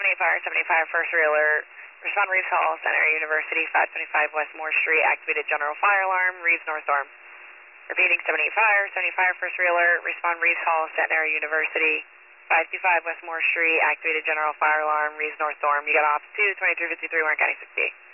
Fire, 75 first rear alert. Respond Reeves Hall, Center University, 525 West Moore Street. Activated general fire alarm, Reeves North Storm. Repeating 78 Fire, 75 first rear alert. Respond Reeves Hall, Center University, 525 West Moore Street. Activated general fire alarm, Reeves North Storm. You got off 2, 2353, Warren County 68.